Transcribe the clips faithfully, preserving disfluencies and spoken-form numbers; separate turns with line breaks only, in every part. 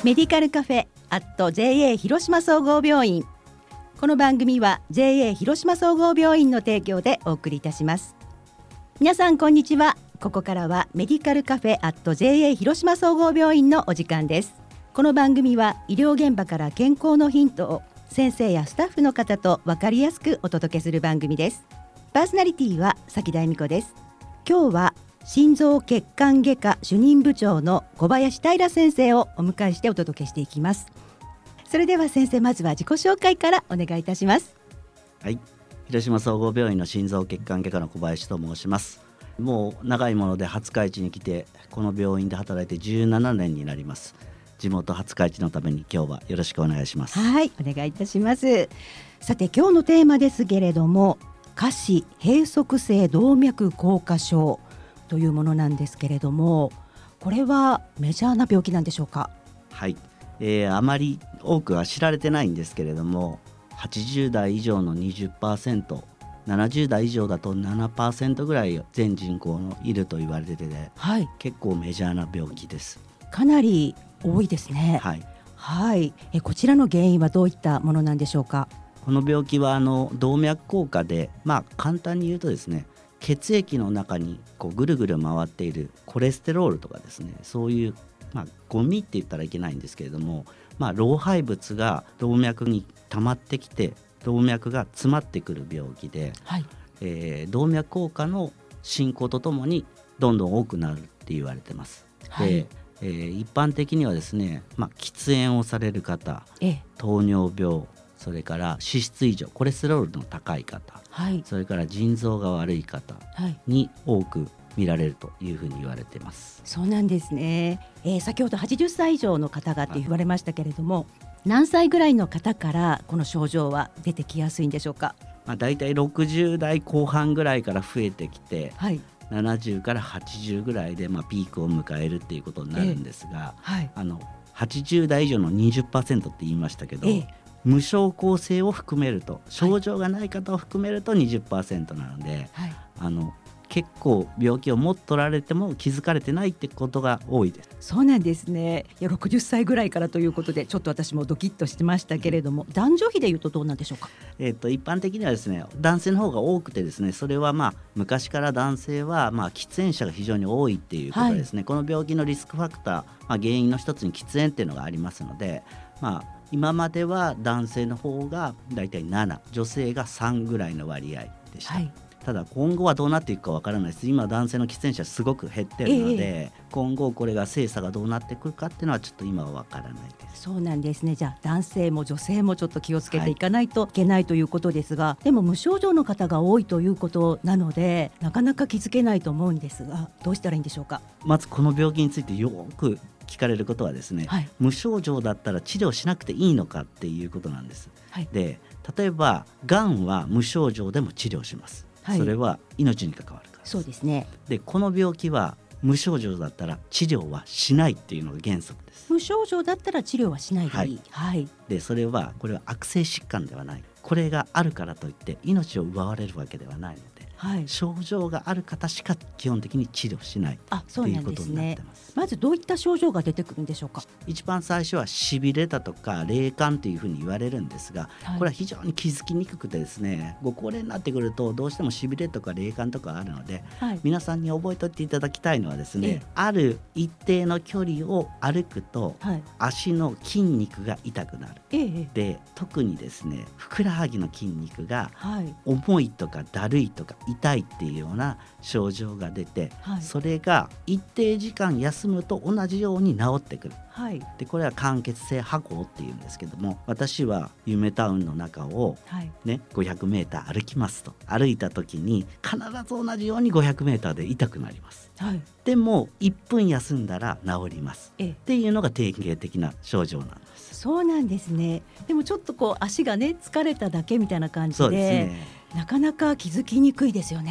メディカルカフェアット ジェーエー 広島総合病院。この番組は ジェーエー 広島総合病院の提供でお送りいたします。皆さんこんにちは。ここからはメディカルカフェアット ジェーエー 広島総合病院のお時間です。この番組は医療現場から健康のヒントを先生やスタッフの方と分かりやすくお届けする番組です。パーソナリティは崎田恵美子です。今日は心臓血管外科主任部長の小林平先生をお迎えしてお届けしていきます。それでは先生、まずは自己紹介からお願いいたします。
はい、広島総合病院の心臓血管外科の小林と申します。もう長いもので廿日市に来てこの病院で働いてじゅうななねんになります。地元廿日市のために今日はよろしくお願いします。
はい、お願いいたします。さて今日のテーマですけれども、下肢閉塞性動脈硬化症というものなんですけれども、これはメジャーな病気なんでしょうか？
はい、えー、あまり多くは知られてないんですけれども、はちじゅう代以上の にじゅっパーセント、ななじゅう代以上だと ななパーセント ぐらい全人口のいると言われてて、はい、結構メジャーな病気です。
かなり多いですね。はい、はい、えこちらの原因はどういったものなんでしょうか？
この病気はあの動脈硬化で、まあ簡単に言うとですね、血液の中にこうぐるぐる回っているコレステロールとかですね、そういう、まあ、ゴミって言ったらいけないんですけれども、まあ、老廃物が動脈に溜まってきて動脈が詰まってくる病気で、はい、えー、動脈硬化の進行とともにどんどん多くなるって言われてます。はい、で、えー、一般的にはですね、まあ、喫煙をされる方、糖尿病、それから脂質異常、コレステロールの高い方、はい、それから腎臓が悪い方に多く見られるというふうに言われています。
そうなんですね。えー、先ほどはちじゅっさい以上の方がって言われましたけれども、何歳ぐらいの方からこの症状は出てきやすいんでしょうか？
まあ、だいたいろくじゅう代後半ぐらいから増えてきて、はい、ななじゅうからはちじゅうぐらいでまあピークを迎えるっていうことになるんですが、えーはい、あのはちじゅう代以上の にじゅっパーセント って言いましたけど、えー無症候性を含めると、症状がない方を含めると にじゅっパーセント なので、はい、あの結構病気を持っとられても気づかれてないってことが多いです。
そうなんですね。いやろくじゅっさいぐらいからということでちょっと私もドキッとしてましたけれども、男女比でいうとどうなんでしょうか？
えー、と一般的にはですね、男性の方が多くてですね、それはまあ昔から男性はまあ喫煙者が非常に多いっていうことですね、はい、この病気のリスクファクター、まあ、原因の一つに喫煙っていうのがありますので、まあ今までは男性の方がだいたいなな、女性がさんぐらいの割合でした。はい、ただ今後はどうなっていくかわからないです。今男性の喫煙者すごく減ってるので、えー、今後これが精査がどうなってくるかっていうのはちょっと今はわからないです。
そうなんですね。じゃあ男性も女性もちょっと気をつけていかないといけないということですが、はい、でも無症状の方が多いということなのでなかなか気づけないと思うんですが、どうしたらいいんでしょうか？
まずこの病気についてよく聞かれることはですね、はい、無症状だったら治療しなくていいのかっていうことなんです。はい、で例えばがんは無症状でも治療します。はい、それは命に関わるからです。
そうですね。
でこの病気は無症状だったら治療はしないっていうのが原則です。
無症状だったら治療はしないでいい。はいはい、
でそれはこれは悪性疾患ではない。これがあるからといって命を奪われるわけではないので、はい、症状がある方しか基本的に治療しないということになってます。
まずどういった症状が出てくるんでしょうか？
一番最初はしびれだとか冷感というふうに言われるんですが、はい、これは非常に気づきにくくてですね、ご高齢になってくるとどうしてもしびれとか冷感とかあるので、はい、皆さんに覚えておいていただきたいのはですね、ある一定の距離を歩くと、はい、足の筋肉が痛くなる、ええ、で特にですねふくらはぎの筋肉が重いとかだるいとか痛いっていうような症状が出て、はい、それが一定時間休むと同じように治ってくる。はい、でこれは間欠性跛行っていうんですけども、私は夢タウンの中を、はいね、ごひゃくメーター歩きますと、歩いた時に必ず同じようにごひゃくメーターで痛くなります。はい、でもいっぷん休んだら治りますっていうのが典型的な症状なんです。
そうなんですね。でもちょっとこう足がね疲れただけみたいな感じで、そうですね、なかなか気づきにくいですよね。はい、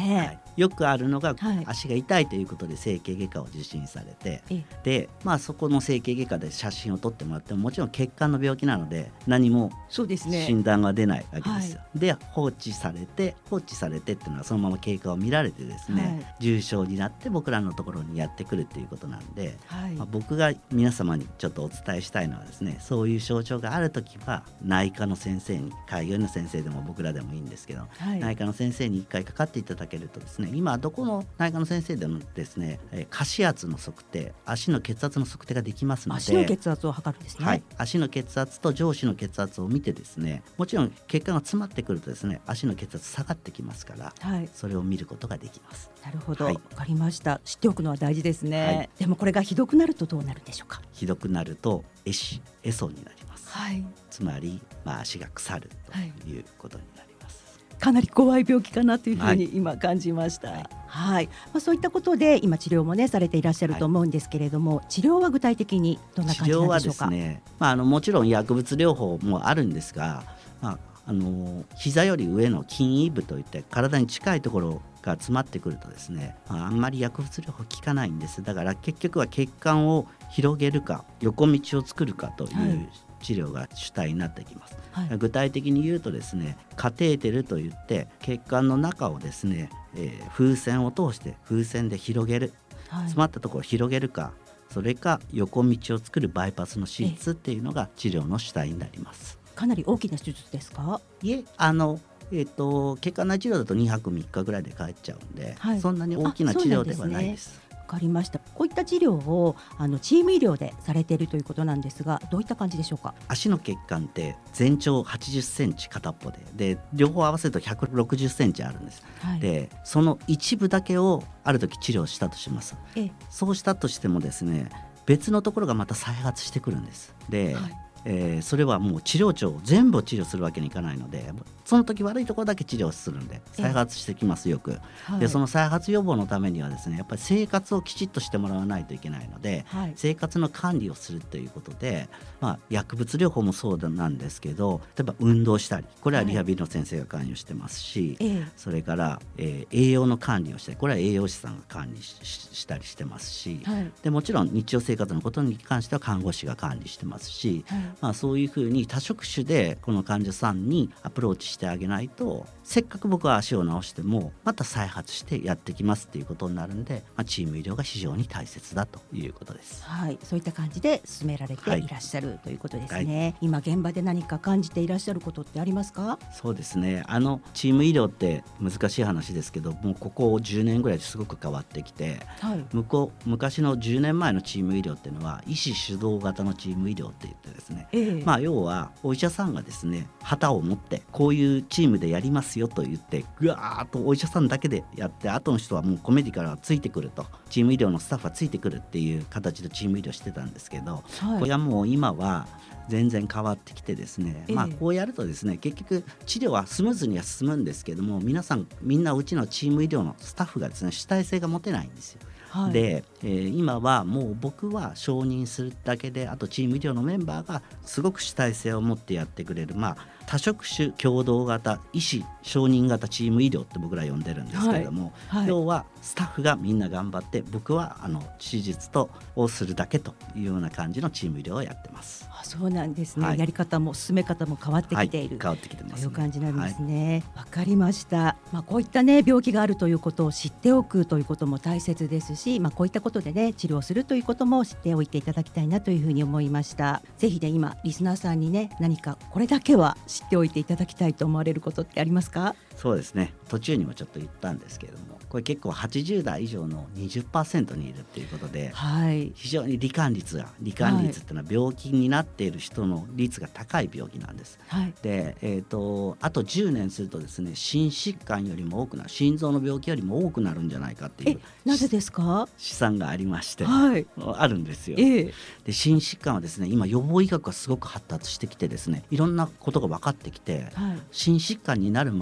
よくあるのが、はい、足が痛いということで整形外科を受診されて、で、まあ、そこの整形外科で写真を撮ってもらってももちろん血管の病気なので何も診断が出ないわけですよ。はい、で放置されて放置されてっていうのはそのまま経過を見られてですね、はい、重症になって僕らのところにやってくるっていうことなんで、はい、まあ、僕が皆様にちょっとお伝えしたいのはですね、そういう症状があるときは内科の先生に、開業医の先生でも僕らでもいいんですけど、はい、内科の先生にいっかいかかっていただけるとですね、今どこの内科の先生でもですね、えー、下肢圧の測定、足の血圧の測定ができますので、
足の血圧を測るんですね。
はい、足の血圧と上肢の血圧を見てですね、もちろん血管が詰まってくるとですね、足の血圧下がってきますから、はい、それを見ることができます。
なるほど、はい、分かりました。知っておくのは大事ですね。はい、でもこれがひどくなるとどうなるんでしょうか。
ひどくなると壊死、壊損になります。
はい、
つまり、まあ、足が腐るということになります。
はい、かなり怖い病気かなというふうに今感じました。はい、はい、まあ、そういったことで今治療もねされていらっしゃると思うんですけれども、はい、治療は具体的にどんな感じなんでしょうか。治療はですね、まあ、あのもちろん薬物療法もあるんですが、まあ、あの膝より上の筋位部といって体に近いところが詰まってくるとですね、まあ、あんまり薬物療法効かないんです。だから結局は血管を広げるか横道を作るかという、はい、治療が主体になってきます。はい、具体的に言うとですね、カテーテルといって血管の中をですね、えー、風船を通して風船で広げる、はい、詰まったところを広げるか、それか横道を作るバイパスの手術っていうのが治療の主体になります。 かなり大きな手術ですか。
いえ、あのえー、と血管内治療だとにはくみっかぐらいで帰っちゃうんで、はい、そんなに大きな治療ではないです。
わかりました。こういった治療をあのチーム医療でされているということなんですが、どういった感じでしょうか。
足の血管って全長はちじゅっセンチ片っぽで、で両方合わせるとひゃくろくじゅっセンチあるんです。はい、でその一部だけをある時治療したとします。えそうしたとしてもですね、別のところがまた再発してくるんです。で、はい、えー、それはもう治療長全部治療するわけにいかないので、その時悪いところだけ治療するんで再発してきますよく。はい、でその再発予防のためにはですね、やっぱり生活をきちっとしてもらわないといけないので、はい、生活の管理をするということで、まあ、薬物療法もそうなんですけど、例えば運動したり、これはリハビリの先生が関与してますし、はい、それから、えー、栄養の管理をしたり、これは栄養士さんが管理 し, したりしてますし、はい、でもちろん日常生活のことに関しては看護師が管理してますし、はい、まあ、そういうふうに多職種でこの患者さんにアプローチしてあげないと、せっかく僕は足を治してもまた再発してやってきますっていうことになるんで、まあ、チーム医療が非常に大切だということです。
はい、そういった感じで進められていらっしゃる、はい、ということですね。はい、今現場で何か感じていらっしゃることってありますか。
そうですね、あのチーム医療って難しい話ですけど、もうここじゅうねんぐらいですごく変わってきて、はい、向こう昔のじゅうねんまえのチーム医療っていうのは医師主導型のチーム医療って言ってですね、えーまあ、要はお医者さんがですね旗を持ってこういうチームでやりますよと言ってぐわーっとお医者さんだけでやって、後の人はもうコメディからはついてくると、チーム医療のスタッフがついてくるっていう形でチーム医療してたんですけど、はい、これはもう今は全然変わってきてですね、えーまあ、こうやるとですね、結局治療はスムーズには進むんですけども、皆さんみんなうちのチーム医療のスタッフがですね主体性が持てないんですよ。はい、で、えー、今はもう僕は承認するだけで、あとチーム医療のメンバーがすごく主体性を持ってやってくれる、まあ、多職種共同型医師承認型チーム医療って僕ら呼んでるんですけれども、はいはい、要はスタッフがみんな頑張って、僕はあの手術とをするだけというような感じのチーム医療をやってます。
あ、そうなんですね。はい、やり方も進め方も変わってきている、
はい、変わってきてますね、
という感じなんですね。わ、はい、かりました。まあ、こういった、ね、病気があるということを知っておくということも大切ですし、まあ、こういったことで、ね、治療するということも知っておいていただきたいなというふうに思いました。ぜひ、ね、今リスナーさんに、ね、何かこれだけは知っておいていただきたいと思われることってありますか。
そうですね、途中にもちょっと言ったんですけれども、これ結構はちじゅうだい以上の にじゅっパーセント にいるっていうことで、はい、非常に罹患率が罹患率っていうのは病気になっている人の率が高い病気なんです。はい、で、えーと、あとじゅうねんするとですね、心疾患よりも多くなる、心臓の病気よりも多くなるんじゃないかっていう、
え、なぜですか。
試算がありまして、はい、あるんですよ。えー、で心疾患はですね、今予防医学がすごく発達してきてですね、いろんなことが分かってきて、はい、心疾患になる前にこれ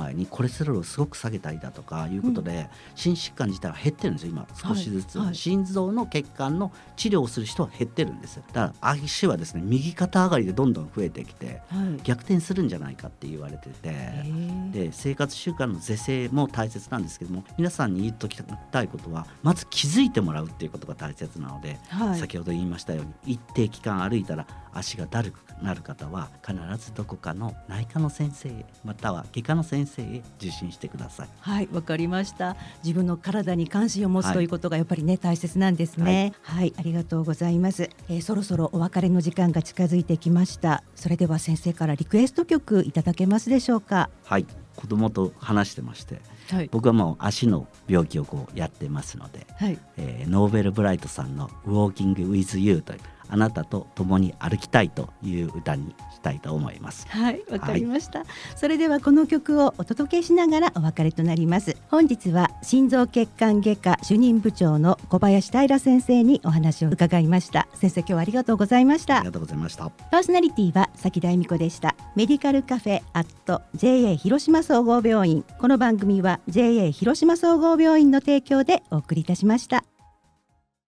レステロールをすごく下げたりだとかいうことで、うん、心疾患自体は減ってるんですよ今少しずつ、はいはい、心臓の血管の治療をする人は減ってるんです。だから足はですね右肩上がりでどんどん増えてきて、はい、逆転するんじゃないかって言われてて、で生活習慣の是正も大切なんですけども、皆さんに言っときたいことはまず気づいてもらうっていうことが大切なので、はい、先ほど言いましたように一定期間歩いたら足がだるくなる方は必ずどこかの内科の先生へまたは外科の先生へ受診してください。
はい、わかりました。自分の体に関心を持つ、はい、ということがやっぱりね大切なんですね。はい、はい、ありがとうございます。えー、そろそろお別れの時間が近づいてきました。それでは先生からリクエスト曲いただけますでしょうか。
はい、子供と話してまして、はい、僕はもう足の病気をこうやってますので、はい、えー、ノーベルブライトさんの Walking with You というあなたと共に歩きたいという歌にしたいと思います。
はい、わかりました、はい、それではこの曲をお届けしながらお別れとなります。本日は心臓血管外科主任部長の小林平先生にお話を伺いました。先生、今日はありがとうございました。
ありがとうございました。
パーソナリティは崎田恵美子でした。メディカルカフェアット ジェーエー 広島総合病院、この番組は ジェーエー 広島総合病院の提供でお送りいたしました。